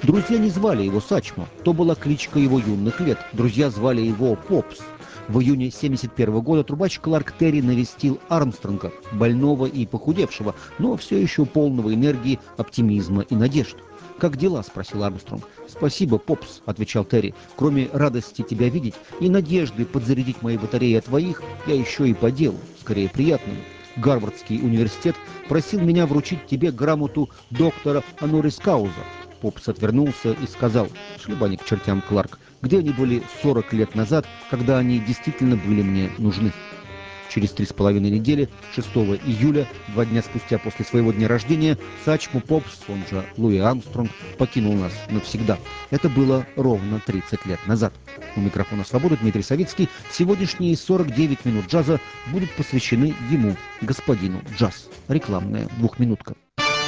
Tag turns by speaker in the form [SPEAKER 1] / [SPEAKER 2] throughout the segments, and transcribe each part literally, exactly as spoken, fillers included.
[SPEAKER 1] Друзья не звали его Сачмо, то была кличка его юных лет. Друзья звали его Попс. В июне семьдесят первого года трубач Кларк Терри навестил Армстронга, больного и похудевшего, но все еще полного энергии, оптимизма и надежд. «Как дела?» – спросил Армстронг. «Спасибо, Попс», – отвечал Терри. «Кроме радости тебя видеть и надежды подзарядить мои батареи от твоих, я еще и по делу, скорее приятному. Гарвардский университет просил меня вручить тебе грамоту доктора Анорис Кауза». Попс отвернулся и сказал: «Шлепани к чертям, Кларк, где они были сорок лет назад, когда они действительно были мне нужны?» Через три с половиной недели, шестого июля, два дня спустя после своего дня рождения, Сачмо Попс, он же Луи Армстронг, покинул нас навсегда. Это было ровно тридцать лет назад. У микрофона «Свободы» Дмитрий Савицкий. Сегодняшние сорок девять минут джаза будут посвящены ему, господину джаз. Рекламная двухминутка.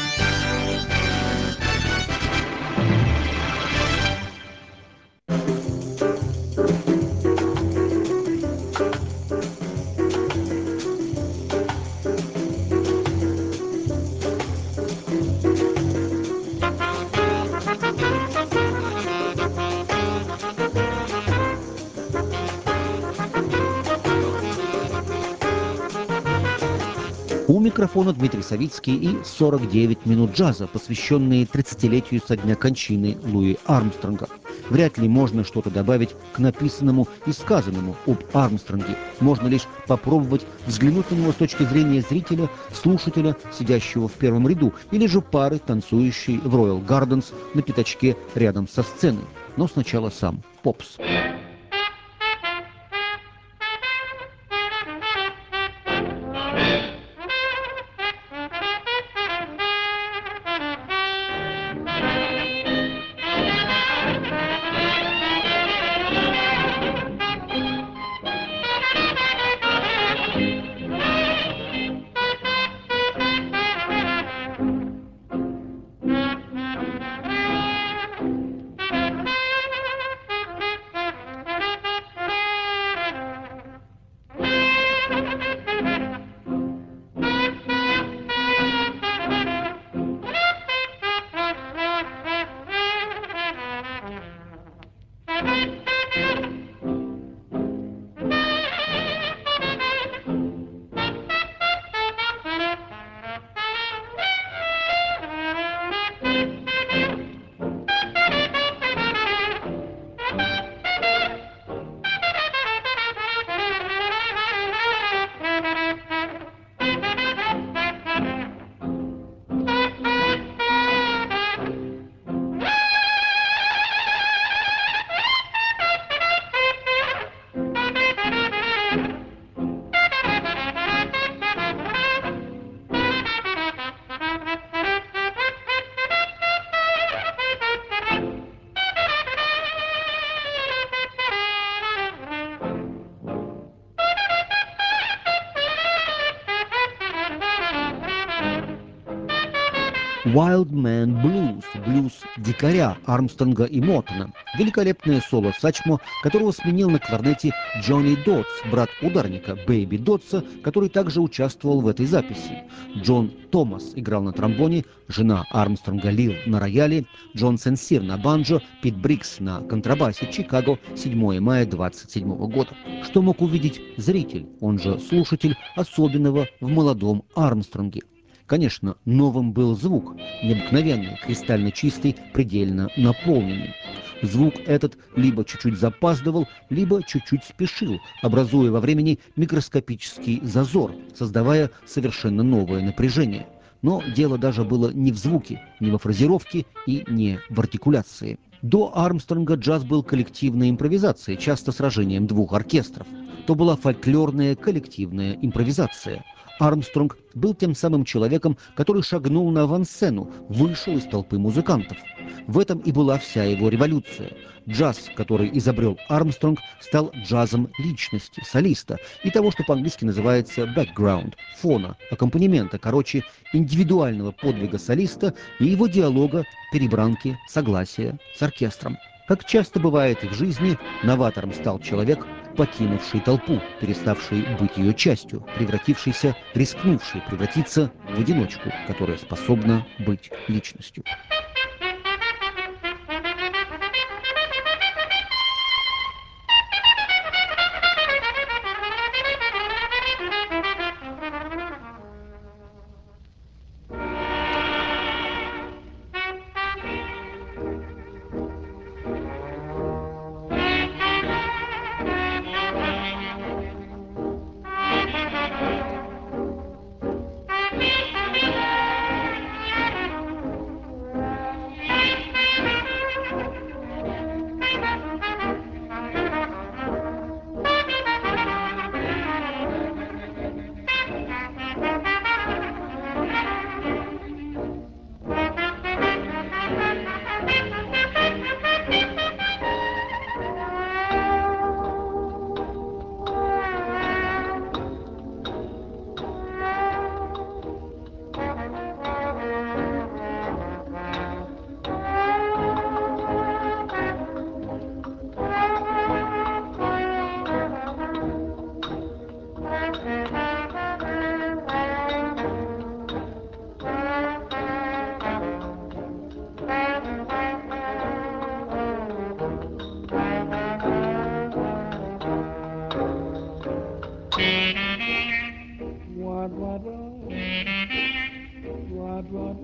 [SPEAKER 1] У микрофона Дмитрий Савицкий и сорок девять минут джаза, посвященные тридцатилетию со дня кончины Луи Армстронга. Вряд ли можно что-то добавить к написанному и сказанному об Армстронге. Можно лишь попробовать взглянуть на него с точки зрения зрителя, слушателя, сидящего в первом ряду, или же пары, танцующей в Роyal Гарденс на пятачке рядом со сценой. Но сначала сам Попс. Wild Man Blues, блюз дикаря Армстронга и Моттона. Великолепное соло Сачмо, которого сменил на кларнете Джонни Дотс, брат ударника Бэйби Дотса, который также участвовал в этой записи. Джон Томас играл на тромбоне, жена Армстронга Лил на рояле, Джон Сенсир на банджо, Пит Брикс на контрабасе. Чикаго, седьмого мая двадцать седьмого года. Что мог увидеть зритель, он же слушатель, особенного в молодом Армстронге? Конечно, новым был звук, необыкновенный, кристально чистый, предельно наполненный. Звук этот либо чуть-чуть запаздывал, либо чуть-чуть спешил, образуя во времени микроскопический зазор, создавая совершенно новое напряжение. Но дело даже было не в звуке, не во фразировке и не в артикуляции. До Армстронга джаз был коллективной импровизацией, часто сражением двух оркестров. То была фольклорная коллективная импровизация. Армстронг был тем самым человеком, который шагнул на авансцену, вышел из толпы музыкантов. В этом и была вся его революция. Джаз, который изобрел Армстронг, стал джазом личности, солиста и того, что по-английски называется background, фона, аккомпанемента, короче, индивидуального подвига солиста и его диалога, перебранки, согласия с оркестром. Как часто бывает и в жизни, новатором стал человек, покинувший толпу, переставший быть ее частью, превратившийся, рискнувший превратиться в одиночку, которая способна быть личностью.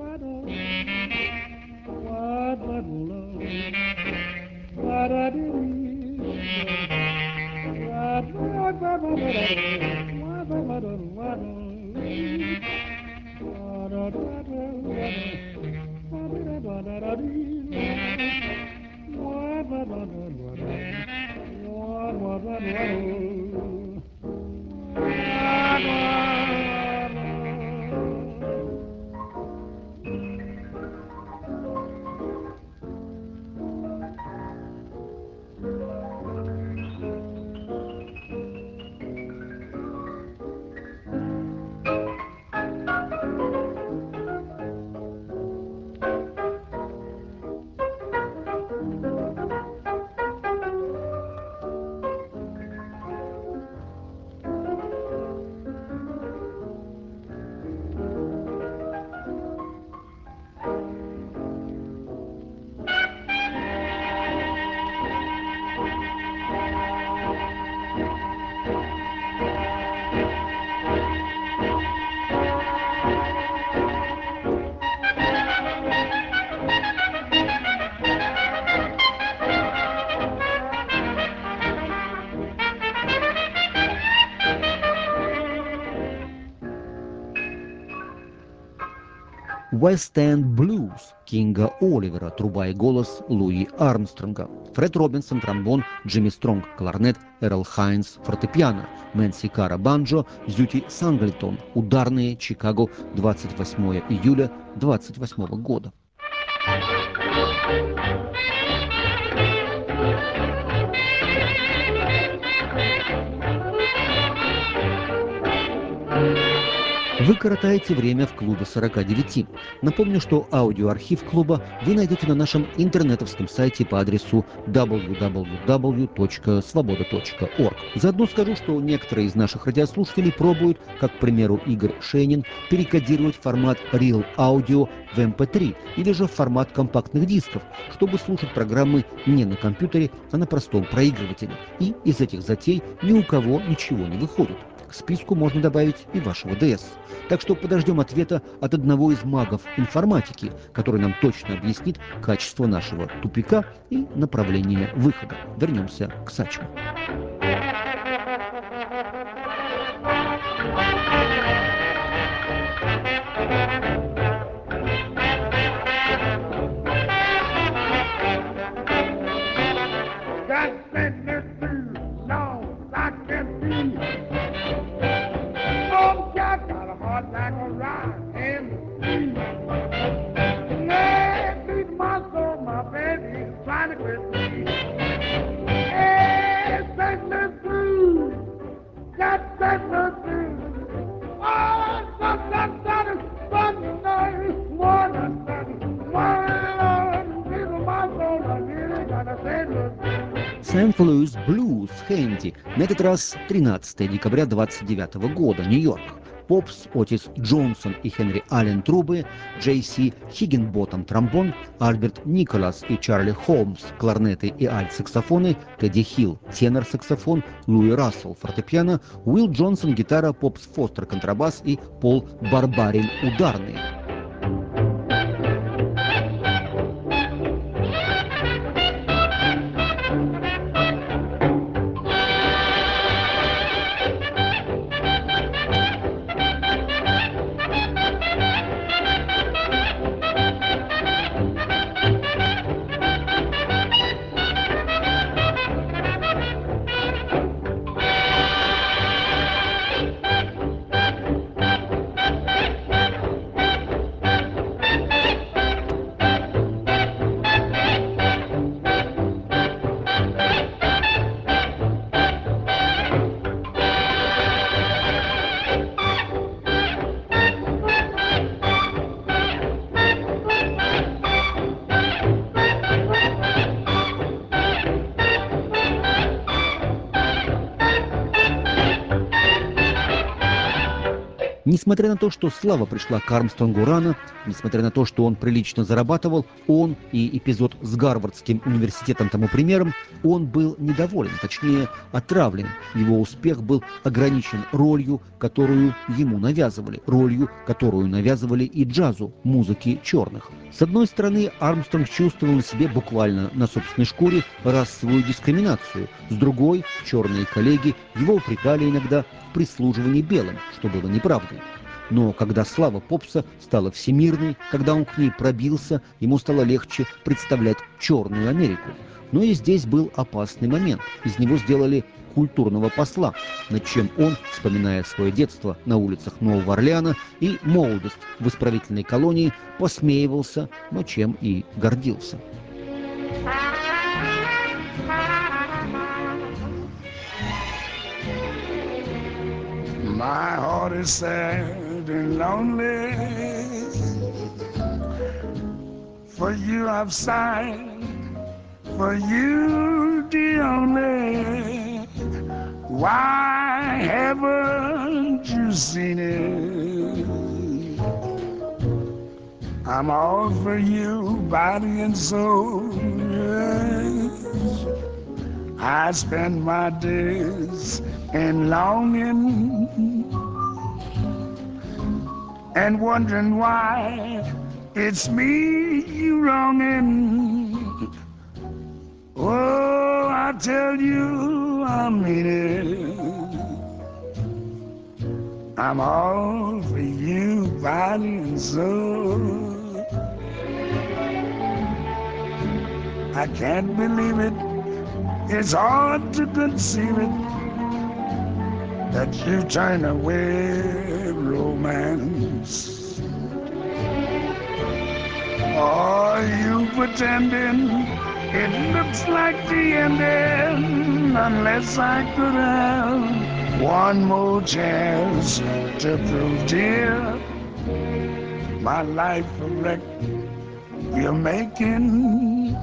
[SPEAKER 1] West End Blues Кинга Оливера, труба и голос Луи Армстронга, Фред Робинсон, тромбон, Джимми Стронг, кларнет, Эрл Хайнс, фортепиано, Мэнси Кара, банджо, Зюти Санглтон, ударные, Чикаго, двадцать восьмое июля двадцать восьмого года. Вы коротаете время в клубе сорока девяти. Напомню, что аудиоархив клуба вы найдете на нашем интернетовском сайте по адресу дабл ю дабл ю дабл ю точка свобода точка орг. Заодно скажу, что некоторые из наших радиослушателей пробуют, как, к примеру, Игорь Шейнин, перекодировать формат Real Audio в эм пэ три или же в формат компактных дисков, чтобы слушать программы не на компьютере, а на простом проигрывателе. И из этих затей ни у кого ничего не выходит. К списку можно добавить и вашего ди эс. Так что подождем ответа от одного из магов информатики, который нам точно объяснит качество нашего тупика и направление выхода. Вернемся к Сачму. Сент-Луис Блюз Хэнди, на этот раз тринадцатое декабря двадцать девятого года, Нью-Йорк. Попс, Отис Джонсон и Хенри Аллен трубы, Джей Си Хиггинботтом тромбон, Альберт Николас и Чарли Холмс кларнеты и альт-саксофоны, Тедди Хилл тенор-саксофон, Луи Рассел фортепиано, Уилл Джонсон гитара, Попс Фостер контрабас и Пол Барбарин ударные. Несмотря на то, что слава пришла к Армстронгу рано, несмотря на то, что он прилично зарабатывал, он и эпизод с Гарвардским университетом тому примером, он был недоволен, точнее отравлен. Его успех был ограничен ролью, которую ему навязывали, ролью, которую навязывали и джазу, музыке черных. С одной стороны, Армстронг чувствовал на себе буквально на собственной шкуре расовую дискриминацию, с другой, черные коллеги его упрекали иногда в прислуживании белым, что было неправдой. Но когда слава попса стала всемирной, когда он к ней пробился, ему стало легче представлять черную Америку. Но и здесь был опасный момент. Из него сделали культурного посла, над чем он, вспоминая свое детство на улицах Нового Орлеана и молодость в исправительной колонии, посмеивался, но чем и гордился.
[SPEAKER 2] My heart is sad and lonely. For you I've sighed, for you the only. Why haven't you seen it? I'm all for you, body and soul. Yes. I spend my days in longing and wondering why it's me you wronging. Oh, I tell you I mean it. I'm all for you, body and soul. I can't believe it. It's hard to conceive it that you turn away romance. Are you pretending it looks like the ending? Unless I could have one more chance to prove, dear, my life a wreck you're making.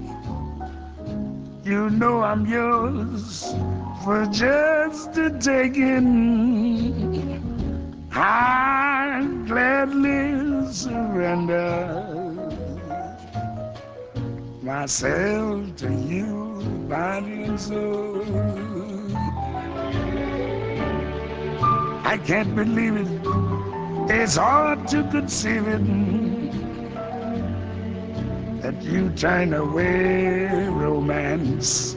[SPEAKER 2] You know I'm yours for just the taking. I'd gladly surrender myself to you, body and soul. I can't believe it. It's hard to conceive it that you turn away romance.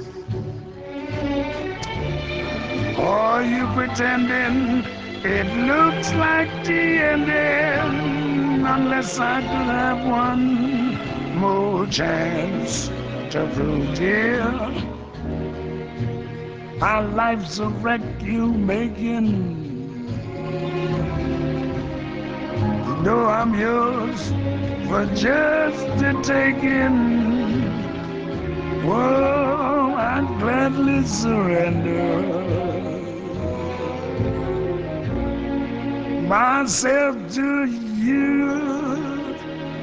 [SPEAKER 2] Are you pretending it looks like the ending? Unless I could have one more chance to prove, dear, our life's a wreck you making. You know I'm yours for just the taking. Oh, I'd gladly surrender myself to you,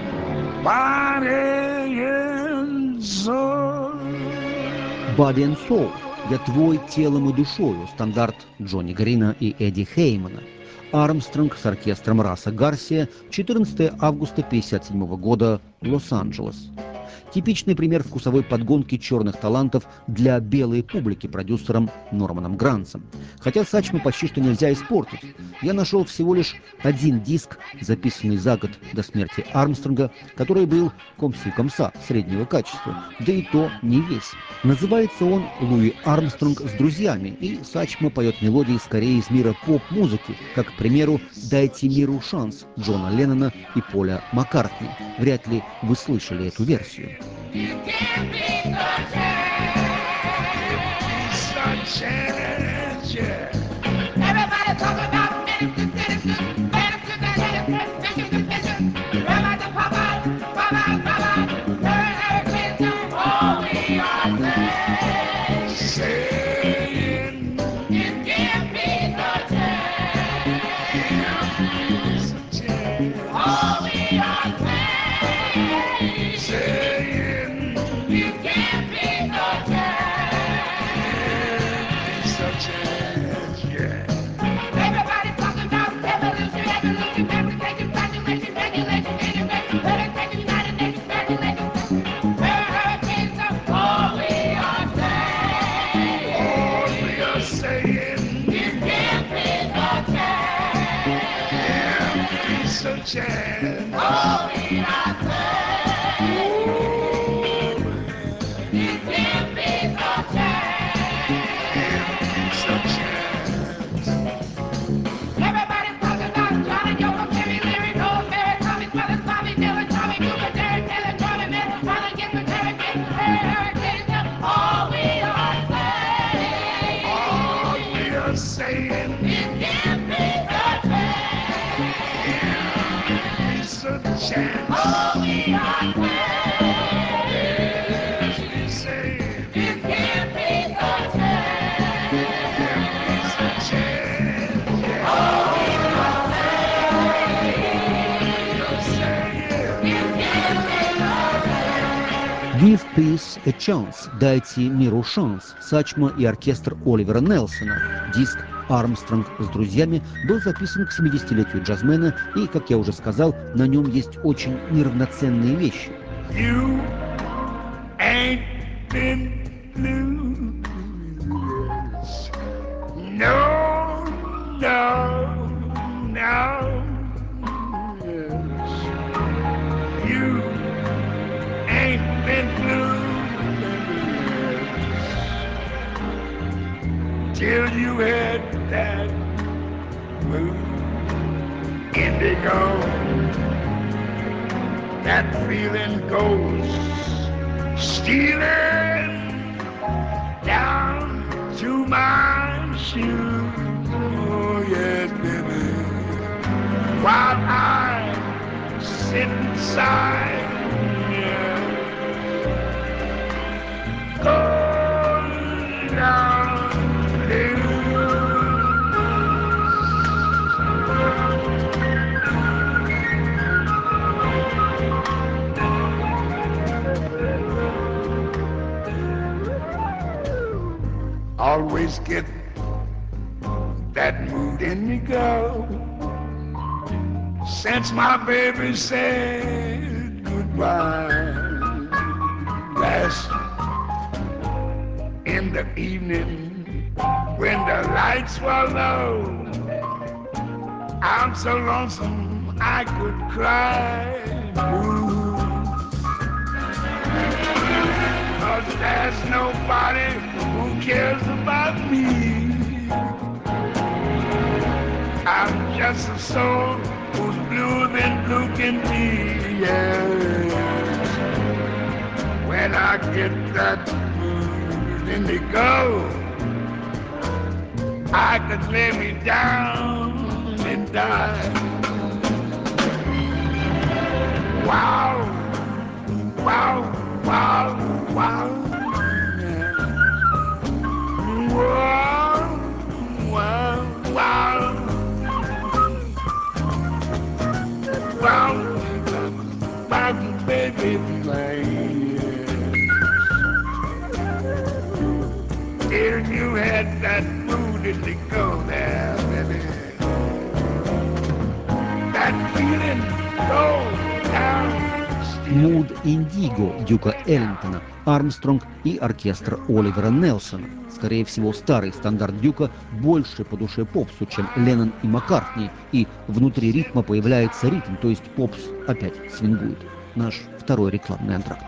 [SPEAKER 2] body and soul.
[SPEAKER 1] Body and Soul. «Я твой телом и душою» — стандарт Джонни Грина и Эдди Хеймана. Армстронг с оркестром Раса Гарсия, четырнадцатого августа тысяча девятьсот пятьдесят седьмого года, Лос-Анджелес. Типичный пример вкусовой подгонки черных талантов для белой публики продюсером Норманом Грансом. Хотя Сачмо почти что нельзя испортить. Я нашел всего лишь один диск, записанный за год до смерти Армстронга, который был комси-комса среднего качества, да и то не весь. Называется он «Луи Армстронг с друзьями», и Сачмо поет мелодии скорее из мира поп-музыки, как, к примеру, «Дайте миру шанс» Джона Леннона и Поля Маккартни. Вряд ли вы слышали эту версию.
[SPEAKER 2] chance. Oh, we are glad. Yes, we say it can't be contained. There is a chance. Yeah. Oh, we are glad. Say it. It can't be contained.
[SPEAKER 1] Give Peace a Chance, дайте миру шанс, Сачмо и оркестр Оливера Нельсона. Диск «Армстронг с друзьями» был записан к семидесятилетию джазмена, и, как я уже сказал, на нем есть очень неравноценные вещи.
[SPEAKER 2] You ain't been blue. No, no, no. Yes. You ain't been blue till you had that blue indigo. That feeling goes stealing down to my shoes. Oh, yes, baby. While I sit inside, yeah, go down, little. Always get that mood in me, girl, since my baby said goodbye last in the evening when the lights were low. I'm so lonesome I could cry. Ooh. 'Cause there's nobody who cares about me. I'm just a soul who's bluer than blue can be, yes. When I get that blue indigo, I could lay me down and die. Wow, wow, wow, wow. Wow, wow, wow. Wow, wow, baby, till you had that mood to go there, baby. That feeling goes down.
[SPEAKER 1] «Mood Indigo» Дюка Эллингтона, «Армстронг» и оркестр Оливера Нельсона. Скорее всего, старый стандарт Дюка больше по душе попсу, чем Леннон и Маккартни, и внутри ритма появляется ритм, то есть попс опять свингует. Наш второй рекламный антракт.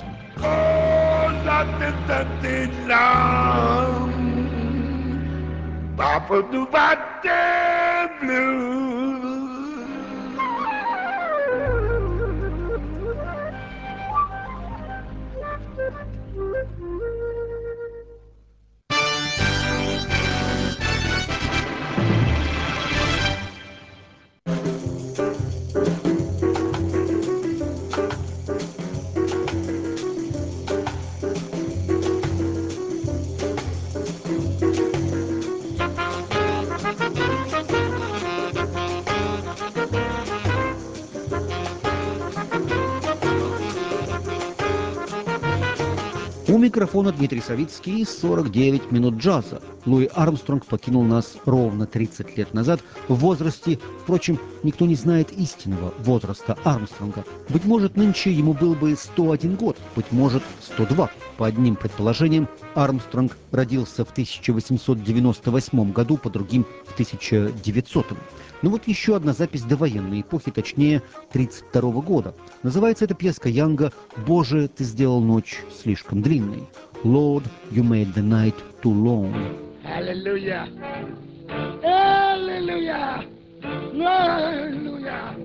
[SPEAKER 1] У микрофона Дмитрий Савицкий, сорок девять минут джаза. Луи Армстронг покинул нас ровно тридцать лет назад в возрасте, впрочем, никто не знает истинного возраста Армстронга. Быть может, нынче ему был бы сто один год, быть может, сто два. По одним предположениям, Армстронг родился в тысяча восемьсот девяносто восьмом году, по другим — в тысяча девятисотом. Ну вот еще одна запись довоенной эпохи, точнее, тридцать второго года. Называется эта пьеска Янга «Боже, ты сделал ночь слишком длинной». «Lord, you made the night too long».
[SPEAKER 2] Hallelujah. Hallelujah. Hallelujah.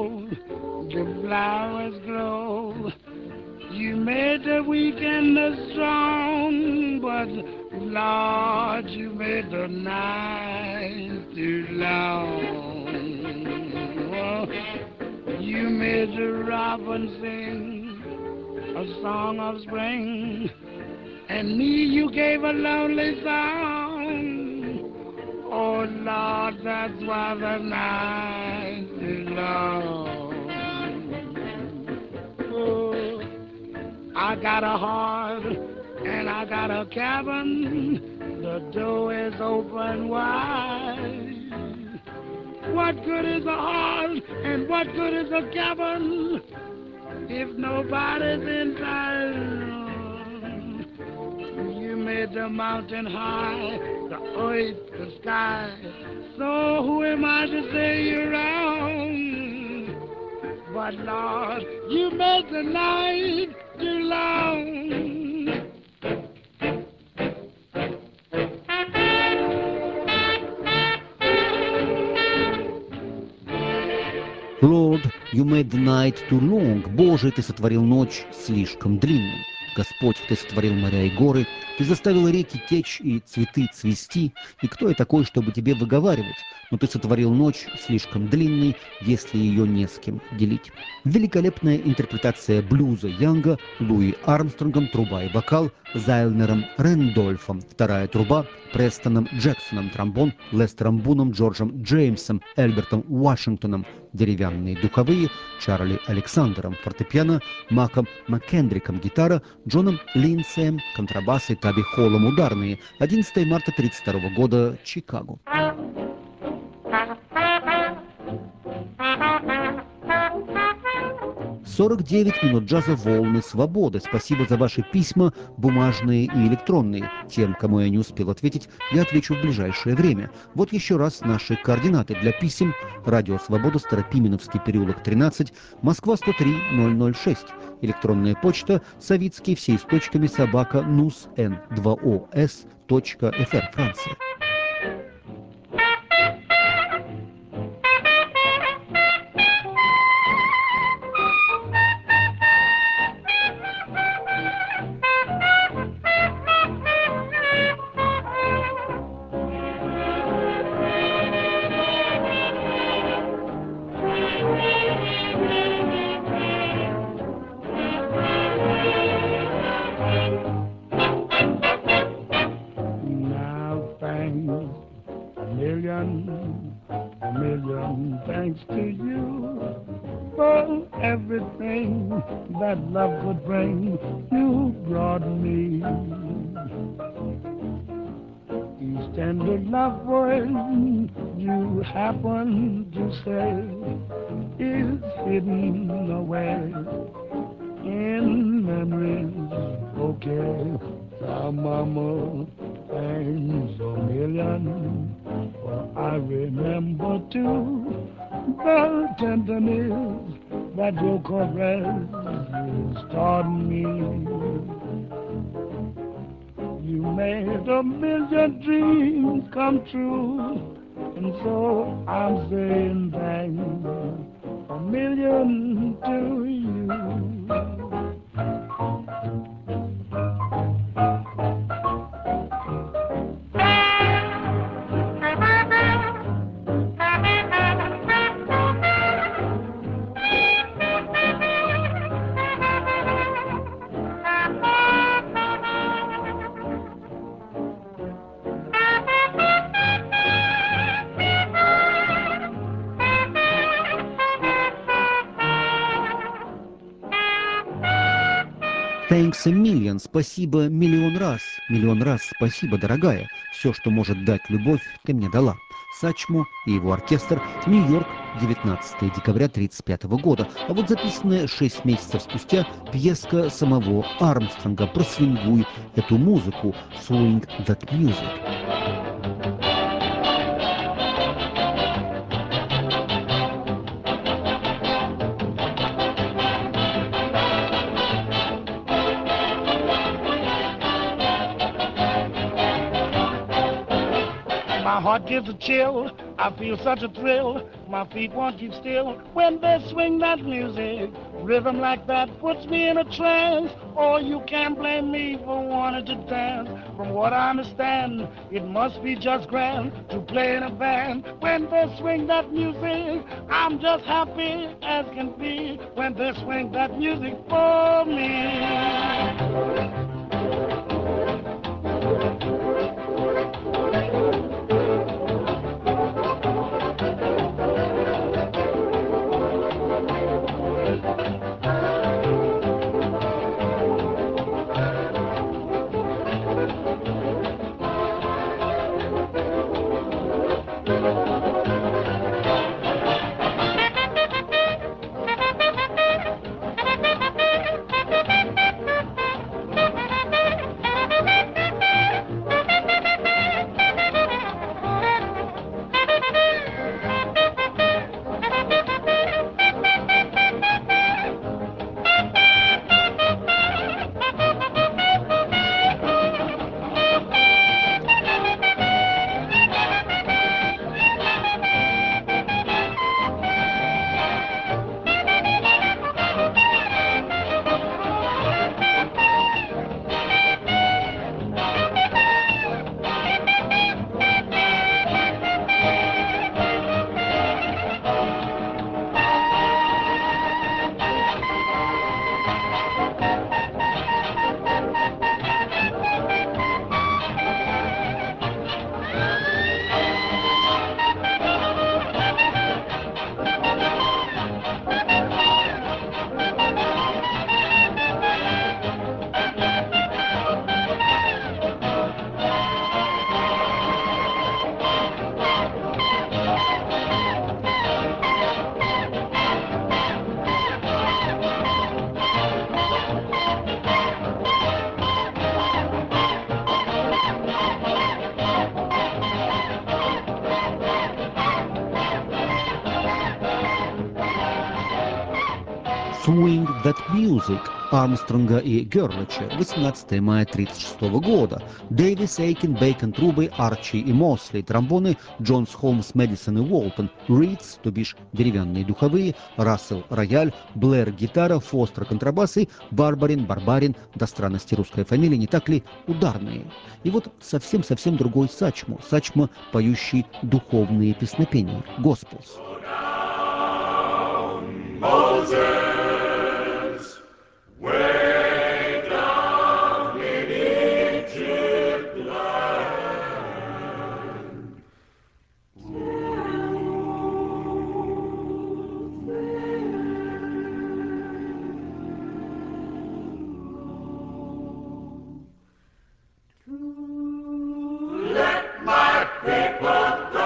[SPEAKER 2] grow, the flowers glow. You made the weak and the strong, but Lord, you made the night too long. Oh, you made the robin sing a song of spring, and me you gave a lonely song. Oh Lord, that's why the night is long. Oh, I got a heart and I got a cabin. The door is open wide. What good is a heart and what good is a cabin if nobody's inside? You made the mountain high, the earth, the sky. So who am I to say you're wrong? But Lord, you made the night too long.
[SPEAKER 1] Lord, you made the night too long. Боже, ты сотворил ночь слишком длинной. Господь, ты сотворил моря и горы, ты заставил реки течь и цветы цвести, и кто я такой, чтобы тебе выговаривать? Но ты сотворил ночь слишком длинной, если ее не с кем делить. Великолепная интерпретация блюза Янга Луи Армстронгом, труба и вокал, Зайлнером Рэндольфом, вторая труба, Престоном Джексоном, тромбон, Лестером Буном, Джорджем Джеймсом, Эльбертом Вашингтоном, деревянные духовые, Чарли Александром, фортепиано, Маком Маккендриком, гитара, Джоном Линдсеем, контрабас и Таби Холлом, ударные. одиннадцатого марта тысяча девятьсот тридцать второго года, Чикаго. сорок девять минут джаза «Волны свободы». Спасибо за ваши письма, бумажные и электронные. Тем, кому я не успел ответить, я отвечу в ближайшее время. Вот еще раз наши координаты для писем. Радио «Свобода», Старопименовский переулок, тринадцать, Москва, сто три ноль шесть. Электронная почта Савицкий, все с точками, собака, нус, эн, два о эс, точка, эф эр, Франция.
[SPEAKER 2] A million thanks to you for everything that love could bring. You brought me each tender love word you happen to say is hidden away in memories. Okay, our mama, thanks a million. For I remember too the tenderness that your caress taught me. You made a million dreams come true, and so I'm saying thanks a million to you.
[SPEAKER 1] Thanks a million. Спасибо миллион раз. Миллион раз спасибо, дорогая. Все, что может дать любовь, ты мне дала. Сачмо и его оркестр. Нью-Йорк, девятнадцатого декабря тридцать пятого года. А вот записанная шесть месяцев спустя пьеска самого Армстронга «Просвингуй эту музыку». Swing that music.
[SPEAKER 2] My heart gives a chill. I feel such a thrill. My feet won't keep still when they swing that music. Rhythm like that puts me in a trance. Oh, you can't blame me for wanting to dance. From what I understand, it must be just grand to play in a band. When they swing that music, I'm just happy as can be. When they swing that music for me.
[SPEAKER 1] «Swing That Music» Армстронга и Герлича, восемнадцатое мая тысяча девятьсот тридцать шестого года. Дэвис, Эйкин, Бейкон, трубы, Арчи и Мосли, тромбоны, Джонс, Холмс, Мэдисон и Уолтон, Ридс, то бишь деревянные духовые, Рассел, рояль, Блэр, гитара, Фостер, контрабасы, Барбарин, Барбарин, до странности русская фамилия, не так ли, ударные. И вот совсем-совсем другой Сачмо, Сачмо, поющий духовные песнопения, Госпелс.
[SPEAKER 3] Moses, way down in Egypt land. Let my people go.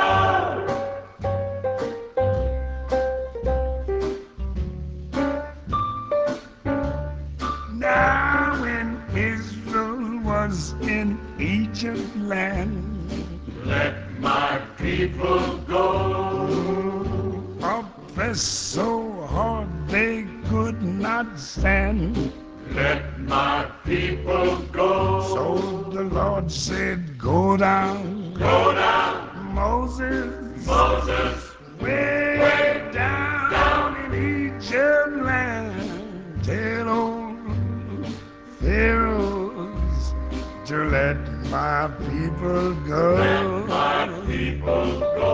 [SPEAKER 3] Now when Israel was in Egypt land, let my people go. Oppressed so hard they could not stand, let my people go. So the Lord said, go down, go down, Moses, Moses, way, way down, down in Egypt land. Tell old Pharaohs to let my people go. Let my people go.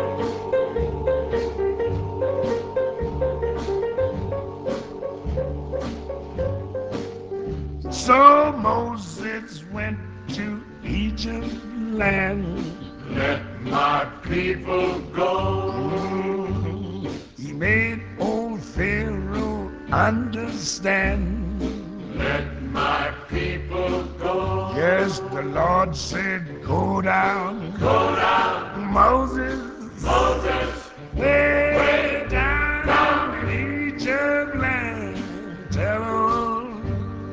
[SPEAKER 3] So Moses went to Egypt land. Let my people go. Mm, he made old Pharaoh understand. Let my people go. Yes, the Lord said, go down, go down, Moses, Moses, way, way down, down in Egypt land. Tell old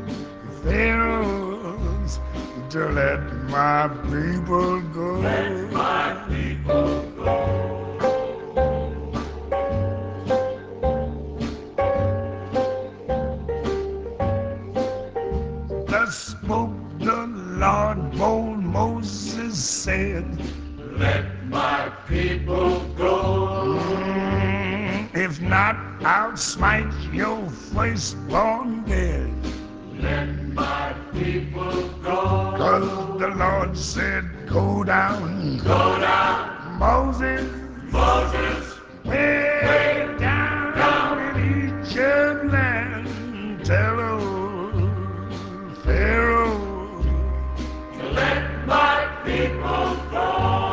[SPEAKER 3] Pharaohs to let my people go. Let my people go. Thus spoke the Lord, bold Moses said, let smite your firstborn dead.
[SPEAKER 2] Let my people go.
[SPEAKER 3] 'Cause the Lord said, go down,
[SPEAKER 2] Go down,
[SPEAKER 3] Moses,
[SPEAKER 2] Moses,
[SPEAKER 3] way down, down in Egypt land. Tell old Pharaoh,
[SPEAKER 2] to let my people go.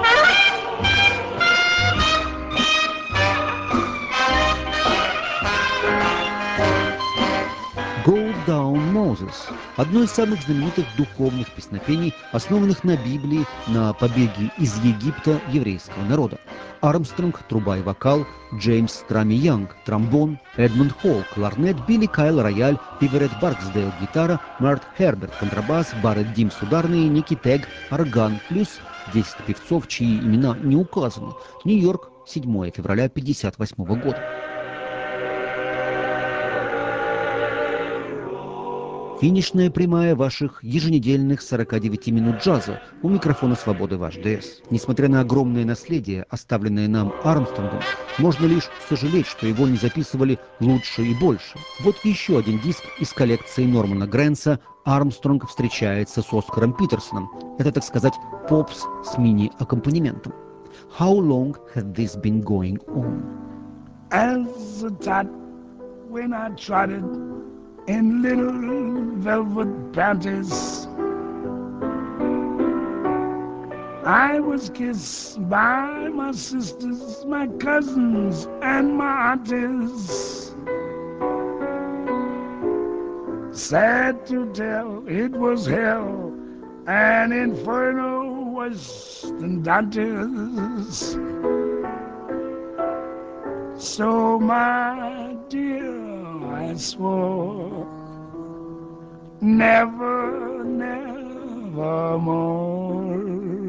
[SPEAKER 1] «Go Down Moses» — одно из самых знаменитых духовных песнопений, основанных на Библии, на побеге из Египта еврейского народа. Армстронг — труба и вокал, Джеймс Страми Янг — тромбон, Эдмунд Холл — кларнет, Билли Кайл — рояль, Пиверет Барксдейл — гитара, Март Херберт — контрабас, Барретт Димс — ударные, Ники Тег — орган, плюс десять певцов, чьи имена не указаны. Нью-Йорк, седьмое февраля пятьдесят восьмого года. Финишная прямая ваших еженедельных сорока девяти минут джаза. У микрофона «Свободы» ваш ДС. Несмотря на огромное наследие, оставленное нам Армстронгом, можно лишь сожалеть, что его не записывали лучше и больше. Вот еще один диск из коллекции Нормана Грэнса «Армстронг встречается с Оскаром Питерсоном». Это, так сказать, попс с мини-аккомпанементом. How long had this been going on?
[SPEAKER 3] as a tot when I trotted in little velvet panties. I was kissed by my sisters, my cousins, and my aunties. Sad to tell, it was hell, and inferno worse than Dante's. So, my dear, I swore, never, never more.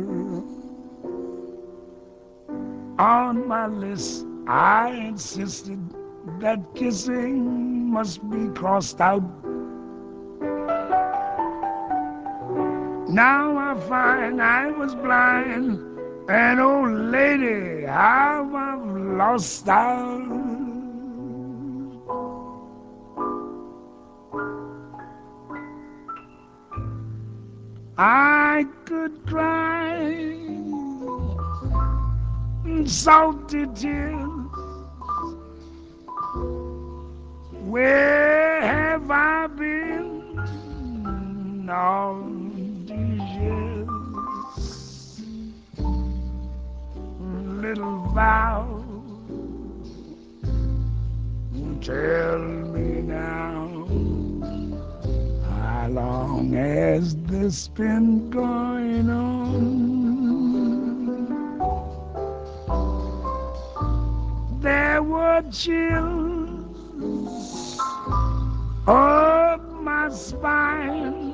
[SPEAKER 3] On my list, I insisted that kissing must be crossed out. Now I find I was blind, and oh lady, how I've lost out. I could cry salty tears. Where have I been all these years? Little vow, tell me now, how long has this been going on? There were chills up my spine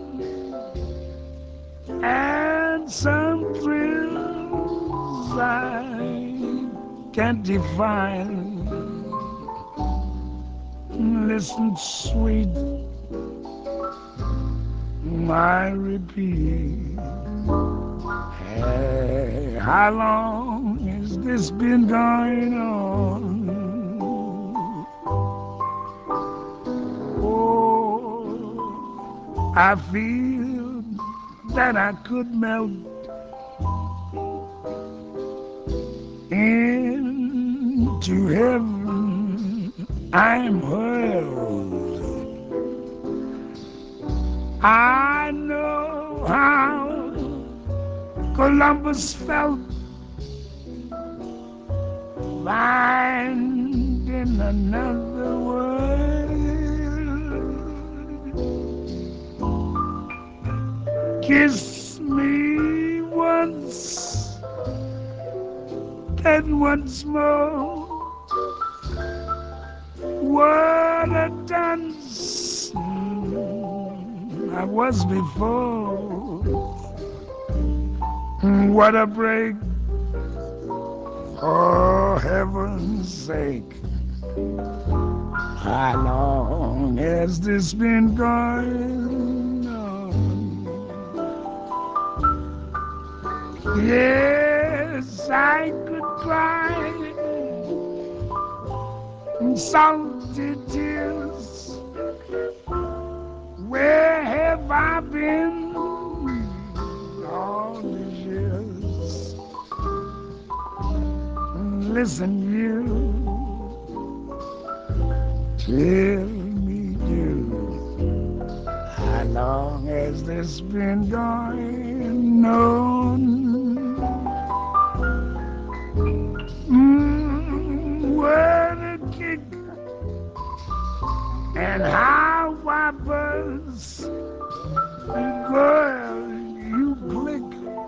[SPEAKER 3] and some thrills I can't define. Listen, sweet, I repeat, hey, how long has this been going on? Oh, I feel that I could melt into heaven. I'm hurled. I know how Columbus felt, finding another world. Kiss me once, and once more. What a dunce I was before. What a break, for heaven's sake. How long has this been going on? Yes, I could cry salty tears. Where have I been all these years? Listen, you, tell me, you, how long has this been going on? Mm, where to kick and how I buzz. Girl, you click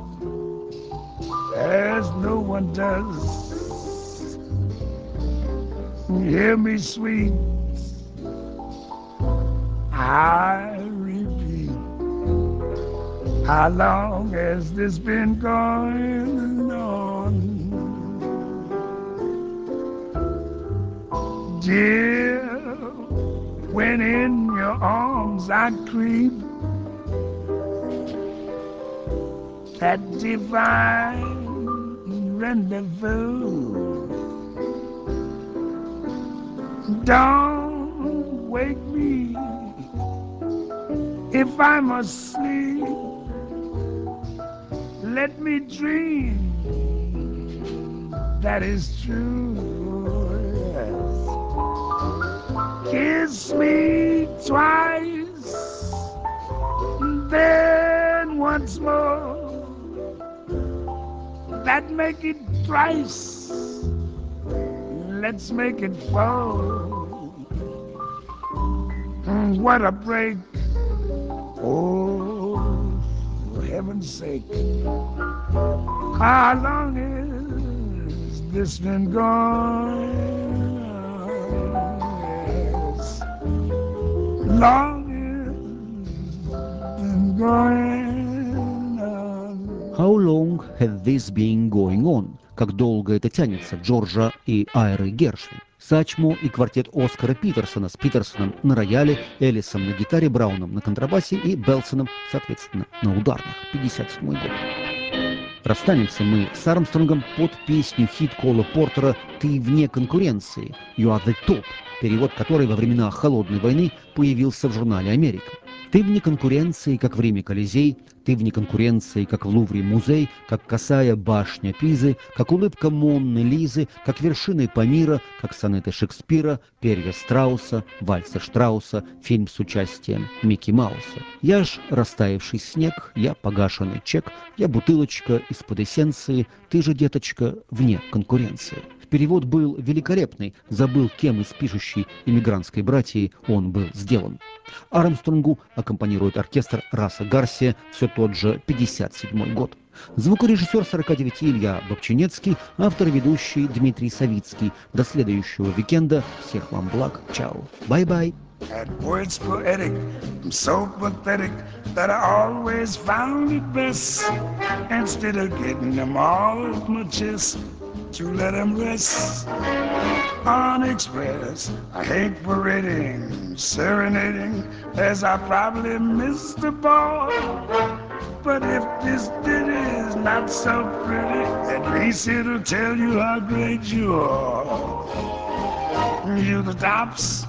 [SPEAKER 3] as no one does. Hear me, sweet, I repeat, how long has this been going on? Dear, when in your arms I creep, that divine rendezvous. Don't wake me if I'm asleep. Let me dream that is true. Yes. Kiss me twice, then once more. That make it thrice. Let's make it four. Mm, what a break. Oh, for heaven's sake. How long has this been going on? Yes. Long has been going on.
[SPEAKER 1] How long has this been going on? Как долго это тянется, Джорджа и Айры Гершвин. Сачмо и квартет Оскара Питерсона с Питерсоном на рояле, Эллисом на гитаре, Брауном на контрабасе и Белсоном, соответственно, на ударных. пятьдесят седьмой год. Расстанемся мы с Армстронгом под песню хит Кола Портера «Ты вне конкуренции» «You are the top», перевод которой во времена Холодной войны появился в журнале «Америка». Ты вне конкуренции, как в Риме Колизей, ты вне конкуренции, как в Лувре музей, как косая башня Пизы, как улыбка Монны Лизы, как вершины Памира, как сонеты Шекспира, перья страуса, вальсы Штрауса, фильм с участием Микки Мауса. Я ж растаявший снег, я погашенный чек, я бутылочка из-под эссенции, ты же, деточка, вне конкуренции. Перевод был великолепный, забыл, кем из пишущей иммигрантской братьи он был сделан. Армстронгу аккомпанирует оркестр Раса Гарсия, все тот же пятьдесят седьмой год. Звукорежиссер сорока девяти Илья Бобчинецкий, автор и ведущий Дмитрий Савицкий. До следующего уикенда. Всех вам благ. Чао. Бай-бай.
[SPEAKER 3] Had words poetic, so pathetic that I always found it best, instead of getting them all off my chest, to let them rest unexpressed. I hate parading, serenading, as I probably missed the ball. But if this ditty is not so pretty, at least it'll tell you how great you are. You the tops,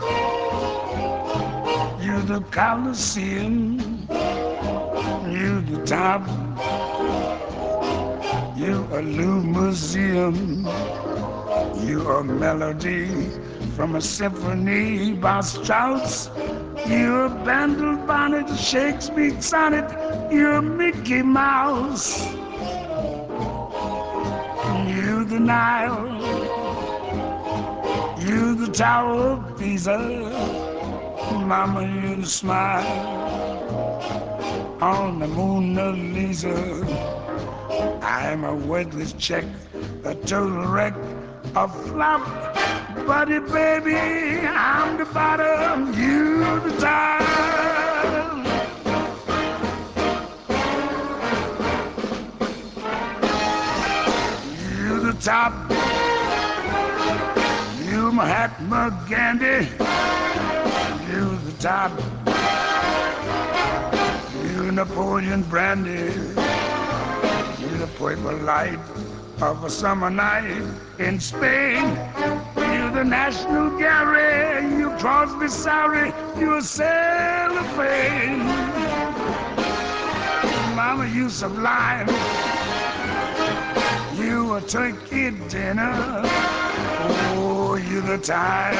[SPEAKER 3] you the Coliseum, you the top, you a new museum, you a melody from a symphony by Strauss, you a Bandel bonnet, Shakespeare sonnet, you a Mickey Mouse, you the Nile, you the Tower of Pisa, Mama, you the smile on the Mona Lisa. I'm a worthless check, a total wreck, a flop. Buddy, baby, I'm the bottom, you the top. You the top, you Mahatma Gandhi, you the top, you Napoleon Brandy, you the purple light of a summer night in Spain, you the National Gallery, you Crosby, sorry, you're cellophane. Mama, you sublime. You a turkey dinner. Oh, you the time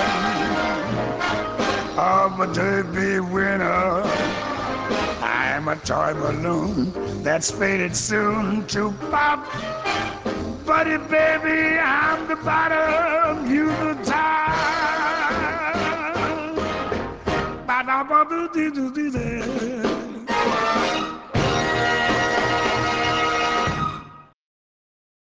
[SPEAKER 3] of a derby winner. I'm a toy balloon that's faded soon to pop. Buddy, baby, I'm the bottom, you the top. Ba-da-ba-doo-doo-doo-doo.